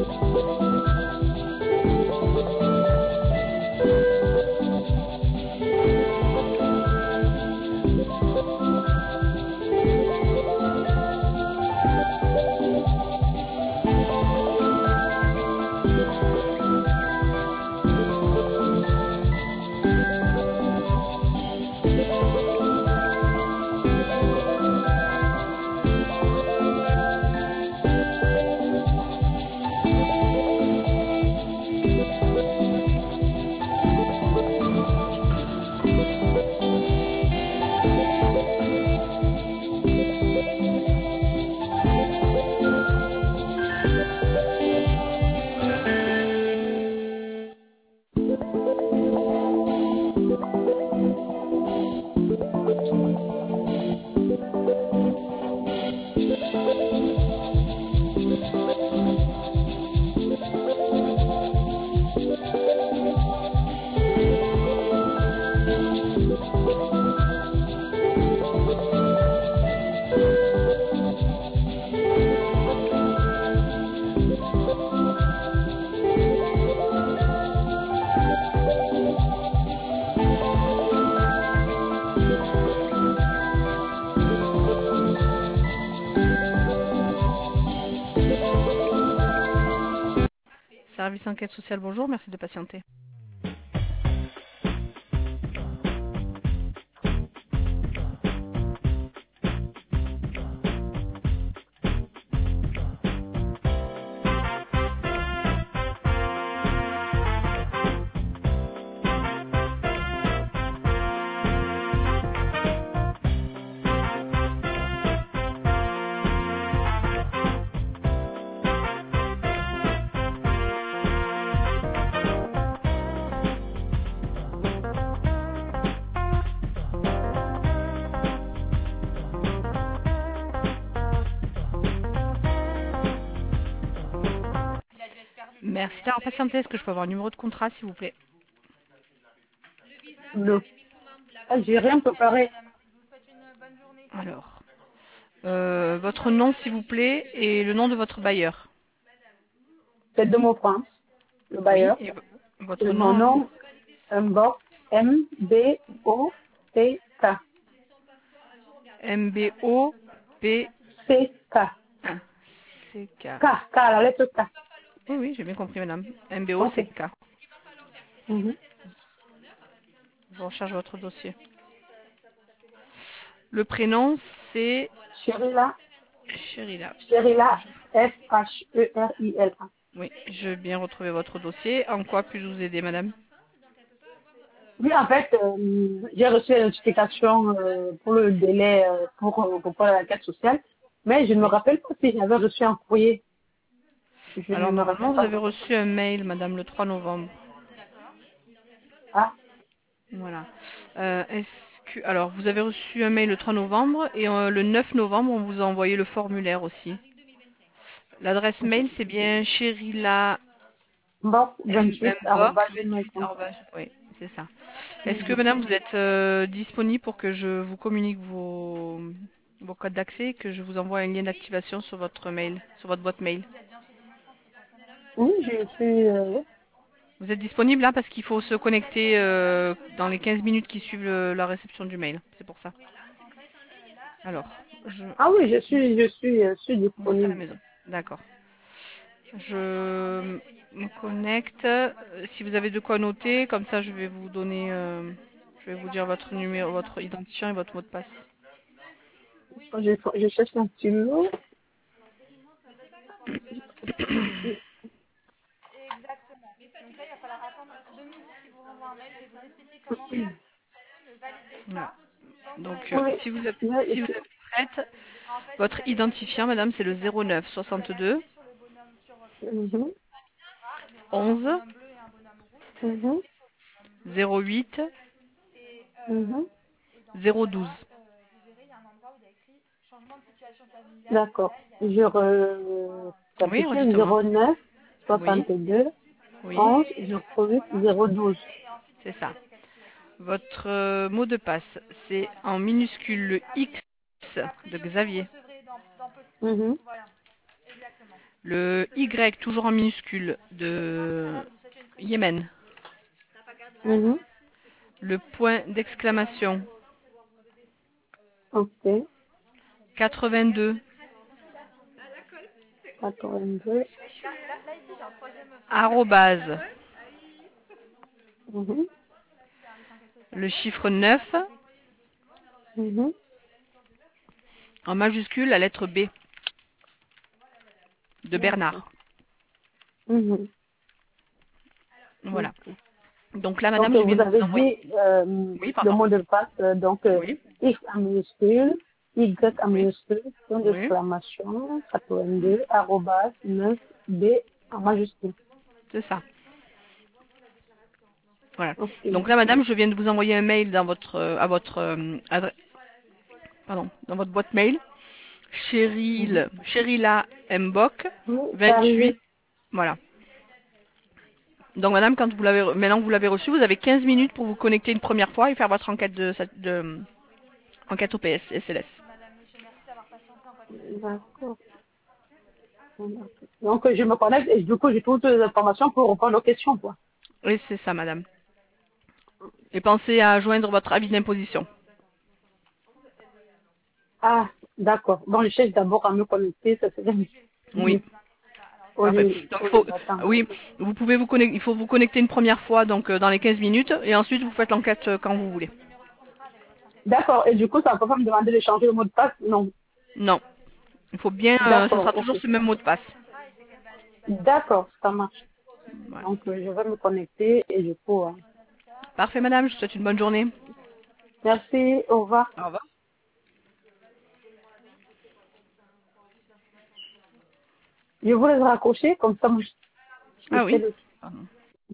Service enquête sociale, bonjour, merci de patienter. Merci d'avoir patienté. Est-ce que je peux avoir un numéro de contrat, s'il vous plaît? J'ai rien préparé. Alors, votre nom, s'il vous plaît, et le nom de votre bailleur. C'est de mon France, le Oui, bailleur. et votre Et mon nom à vous? nom, M-B-O-T-K. M-B-O-P... C-K. C-K. K, la lettre K. Oui, oui, j'ai bien compris, madame. Ok. M-B-O-C-K. Mhm. Je recharge votre dossier. Le prénom, c'est... Sherila. Sherila. Sherila, S-H-E-R-I-L-A. Oui, je vais bien retrouver votre dossier. En quoi puis-je vous aider, madame? Oui, en fait, j'ai reçu une notification pour le délai pour la enquête sociale, mais je ne me Oui. rappelle pas si j'avais reçu un courrier. Je ne Alors, me rappelle normalement, vous pas. avez reçu un mail, madame, le 3 novembre. Ah, Voilà. Alors, vous avez reçu un mail le 3 novembre et le 9 novembre, on vous a envoyé le formulaire aussi. L'adresse mail, c'est bien Sherila bon, 28, Mbox arobase 28. gmail.com. Oui, c'est ça. Est-ce que, madame, vous êtes disponible pour que je vous communique vos codes d'accès et que je vous envoie un lien d'activation sur votre mail, sur votre boîte mail? Oui, je suis... Vous êtes disponible là parce qu'il faut se connecter dans les 15 minutes qui suivent la réception du mail. C'est pour ça. Alors, Ah oui, je suis vous êtes à la disponible. maison. D'accord. Je me connecte. Si vous avez de quoi noter, comme ça je vais vous donner, je vais vous dire votre numéro, votre identifiant et votre mot de passe. Je cherche un stylo. Voilà. Donc, Oui, si vous êtes prête, votre identifiant, madame, c'est le 09 62 mhm, 11 mhm, 08 mhm. 012. D'accord. Je Oui, récapitule redites-moi. 09 Oui, 62 oui, 11 08 012. c'est ça. Votre mot de passe, c'est en minuscule le X de Xavier. Mhm. Le Y, toujours en minuscule, de Yémen. Mhm. Le point d'exclamation, Ok. 82, 82. arrobase, Mhm. le chiffre 9, Mhm. en majuscule, la lettre B, de D'accord. Bernard. Mhm. Voilà. Ok. Donc là, madame, Donc, je viens vous de vous avez envoyer. dit Oui, le pardon. mot de passe, Oui, X en minuscule, Y en oui, minuscule, point oui, d'exclamation, 82, arrobas, 9, B en majuscule. c'est ça. Voilà. Ok. Donc là, madame, je viens de vous envoyer un mail dans votre, à votre dans votre boîte mail. Mhm. Chérila Mbok, Oui, c'est 28. arrivé. Voilà. Donc, madame, maintenant que vous l'avez reçu, vous avez 15 minutes pour vous connecter une première fois et faire votre enquête enquête OPS SLS. D'accord. Donc, je me connecte et du coup, j'ai toutes les informations pour répondre aux questions, quoi. Oui, c'est ça, madame. Et pensez à joindre votre avis d'imposition. Ah, d'accord. Bon, je cherche d'abord à me connecter, ça serait Oui, mieux. parfait. Donc, Au lieu d'attendre. oui, vous pouvez vous connecter, il faut vous connecter une première fois, donc dans les 15 minutes, et ensuite vous faites l'enquête quand vous voulez. D'accord. Et du coup, ça ne peut pas me demander de changer le mot de passe? Non. Non, il faut bien, ce D'accord, sera ok. toujours ce même mot de passe. D'accord, ça marche. Voilà. Donc, je vais me connecter et du coup, Parfait, madame, je vous souhaite une bonne journée. merci, au revoir. Au revoir. Je vous laisse raccrocher, comme ça, moi, je Ah fais oui. le Pardon.